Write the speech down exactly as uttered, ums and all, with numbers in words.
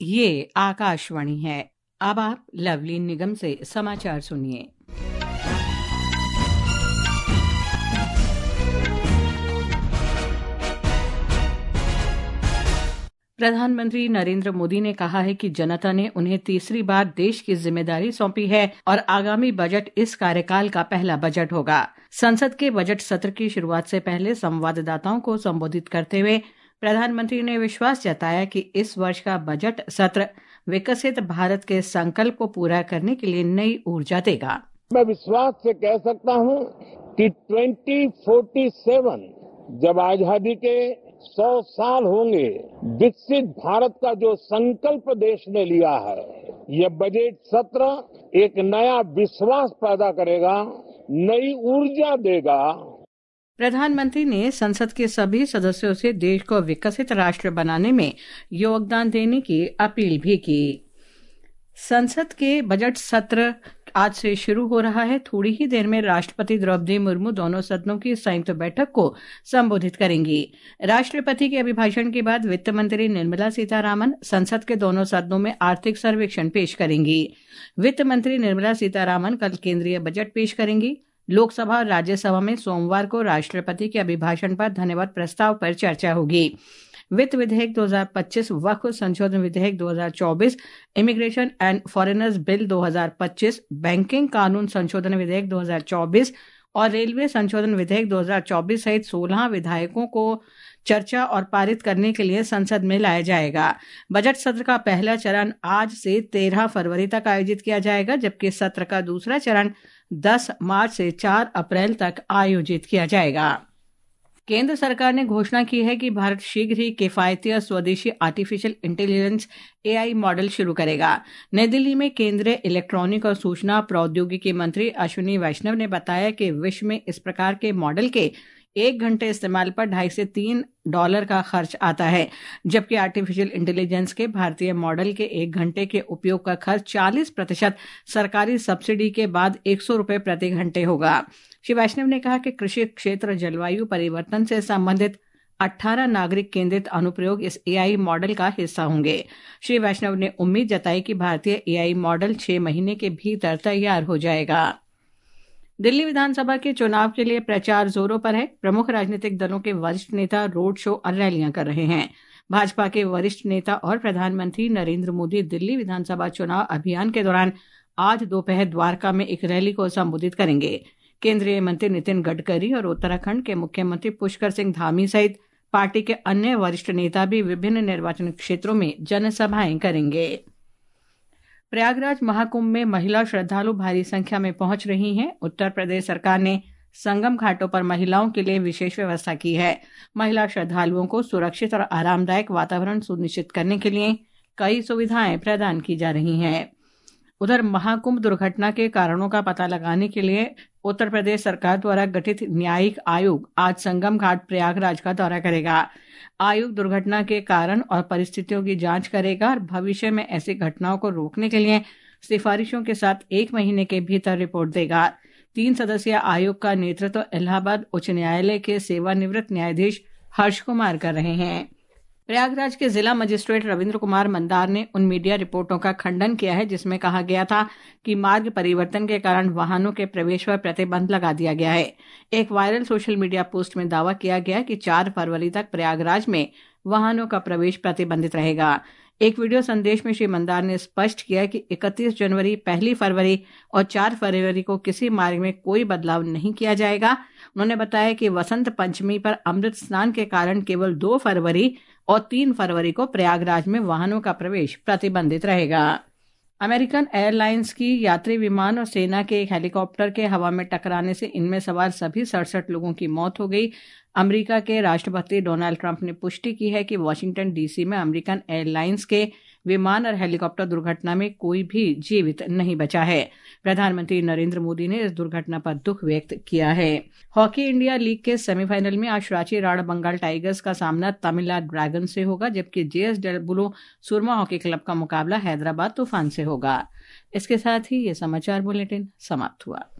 ये आकाशवाणी है। अब आप लवली निगम से समाचार सुनिए। प्रधानमंत्री नरेंद्र मोदी ने कहा है कि जनता ने उन्हें तीसरी बार देश की जिम्मेदारी सौंपी है और आगामी बजट इस कार्यकाल का पहला बजट होगा। संसद के बजट सत्र की शुरुआत से पहले संवाददाताओं को संबोधित करते हुए प्रधानमंत्री ने विश्वास जताया कि इस वर्ष का बजट सत्र विकसित भारत के संकल्प को पूरा करने के लिए नई ऊर्जा देगा। मैं विश्वास से कह सकता हूं कि ट्वेंटी फोर्टी सेवन जब आजादी के सौ साल होंगे, विकसित भारत का जो संकल्प देश ने लिया है, यह बजट सत्र एक नया विश्वास पैदा करेगा, नई ऊर्जा देगा। प्रधानमंत्री ने संसद के सभी सदस्यों से देश को विकसित राष्ट्र बनाने में योगदान देने की अपील भी की। संसद के बजट सत्र आज से शुरू हो रहा है। थोड़ी ही देर में राष्ट्रपति द्रौपदी मुर्मू दोनों सदनों की संयुक्त बैठक को संबोधित करेंगी। राष्ट्रपति के अभिभाषण के बाद वित्त मंत्री निर्मला सीतारामन संसद के दोनों सदनों में आर्थिक सर्वेक्षण पेश करेंगी। वित्त मंत्री निर्मला सीतारामन कल केंद्रीय बजट पेश करेंगी। लोकसभा और राज्यसभा में सोमवार को राष्ट्रपति के अभिभाषण पर धन्यवाद प्रस्ताव पर चर्चा होगी। वित्त विधेयक दो हज़ार पच्चीस, वक्फ संशोधन विधेयक दो हज़ार चौबीस, इमिग्रेशन एंड फॉरेनर्स बिल दो हज़ार पच्चीस, बैंकिंग कानून संशोधन विधेयक दो हज़ार चौबीस और रेलवे संशोधन विधेयक दो हज़ार चौबीस सहित सोलह विधेयकों को चर्चा और पारित करने के लिए संसद में लाया जाएगा। बजट सत्र का पहला चरण आज से तेरह फरवरी तक आयोजित किया जाएगा, जबकि सत्र का दूसरा चरण दस मार्च से चार अप्रैल तक आयोजित किया जाएगा। केंद्र सरकार ने घोषणा की है कि भारत शीघ्र ही किफायती और स्वदेशी artificial intelligence A I model शुरू करेगा। नई दिल्ली में केंद्रीय इलेक्ट्रॉनिक और सूचना प्रौद्योगिकी मंत्री अश्विनी वैष्णव ने बताया कि विश्व में इस प्रकार के मॉडल के एक घंटे इस्तेमाल पर ढाई से तीन डॉलर का खर्च आता है, जबकि आर्टिफिशियल इंटेलिजेंस के भारतीय मॉडल के एक घंटे के उपयोग का खर्च चालीस प्रतिशत सरकारी सब्सिडी के बाद एक सौ रुपये प्रति घंटे होगा। श्री वैष्णव ने कहा कि कृषि क्षेत्र, जलवायु परिवर्तन से संबंधित अठारह नागरिक केंद्रित अनुप्रयोग इस ए आई मॉडल का हिस्सा होंगे। श्री वैष्णव ने उम्मीद जताई कि भारतीय ए आई मॉडल छह महीने के भीतर तैयार हो जाएगा। दिल्ली विधानसभा के चुनाव के लिए प्रचार जोरों पर है। प्रमुख राजनीतिक दलों के वरिष्ठ नेता रोड शो और रैलियां कर रहे हैं। भाजपा के वरिष्ठ नेता और प्रधानमंत्री नरेंद्र मोदी दिल्ली विधानसभा चुनाव अभियान के दौरान आज दोपहर द्वारका में एक रैली को संबोधित करेंगे। केंद्रीय मंत्री नितिन गडकरी और उत्तराखंड के मुख्यमंत्री पुष्कर सिंह धामी सहित पार्टी के अन्य वरिष्ठ नेता भी विभिन्न निर्वाचन क्षेत्रों में जनसभाएं करेंगे। प्रयागराज महाकुंभ में महिला श्रद्धालु भारी संख्या में पहुंच रही हैं। उत्तर प्रदेश सरकार ने संगम घाटों पर महिलाओं के लिए विशेष व्यवस्था की है। महिला श्रद्धालुओं को सुरक्षित और आरामदायक वातावरण सुनिश्चित करने के लिए कई सुविधाएं प्रदान की जा रही हैं। उधर महाकुंभ दुर्घटना के कारणों का पता लगाने के लिए उत्तर प्रदेश सरकार द्वारा गठित न्यायिक आयोग आज संगम घाट प्रयागराज का दौरा करेगा। आयोग दुर्घटना के कारण और परिस्थितियों की जांच करेगा और भविष्य में ऐसी घटनाओं को रोकने के लिए सिफारिशों के साथ एक महीने के भीतर रिपोर्ट देगा। तीन सदस्यीय आयोग का नेतृत्व इलाहाबाद उच्च न्यायालय के सेवानिवृत्त न्यायाधीश हर्ष कुमार कर रहे हैं। प्रयागराज के जिला मजिस्ट्रेट रविंद्र कुमार मंदार ने उन मीडिया रिपोर्टों का खंडन किया है जिसमें कहा गया था कि मार्ग परिवर्तन के कारण वाहनों के प्रवेश पर प्रतिबंध लगा दिया गया है। एक वायरल सोशल मीडिया पोस्ट में दावा किया गया कि चार फरवरी तक प्रयागराज में वाहनों का प्रवेश प्रतिबंधित रहेगा। एक वीडियो संदेश में श्री मंदार ने स्पष्ट किया कि इकतीस जनवरी, पहली फरवरी और चार फरवरी को किसी मार्ग में कोई बदलाव नहीं किया जाएगा। उन्होंने बताया कि वसंत पंचमी पर अमृत स्नान के कारण केवल दो फरवरी और तीन फरवरी को प्रयागराज में वाहनों का प्रवेश प्रतिबंधित रहेगा। अमेरिकन एयरलाइंस की यात्री विमान और सेना के एक हेलीकॉप्टर के हवा में टकराने से इनमें सवार सभी सड़सठ लोगों की मौत हो गई। अमेरिका के राष्ट्रपति डोनाल्ड ट्रंप ने पुष्टि की है कि वॉशिंगटन डीसी में अमेरिकन एयरलाइंस के विमान और हेलीकॉप्टर दुर्घटना में कोई भी जीवित नहीं बचा है। प्रधानमंत्री नरेंद्र मोदी ने इस दुर्घटना पर दुख व्यक्त किया है। हॉकी इंडिया लीग के सेमीफाइनल में आज रांची राणा बंगाल टाइगर्स का सामना तमिलनाडु ड्रैगन से होगा, जबकि जेएसडब्ल्यू सुरमा हॉकी क्लब का मुकाबला हैदराबाद तूफान से होगा। इसके साथ ही ये समाचार बुलेटिन समाप्त हुआ।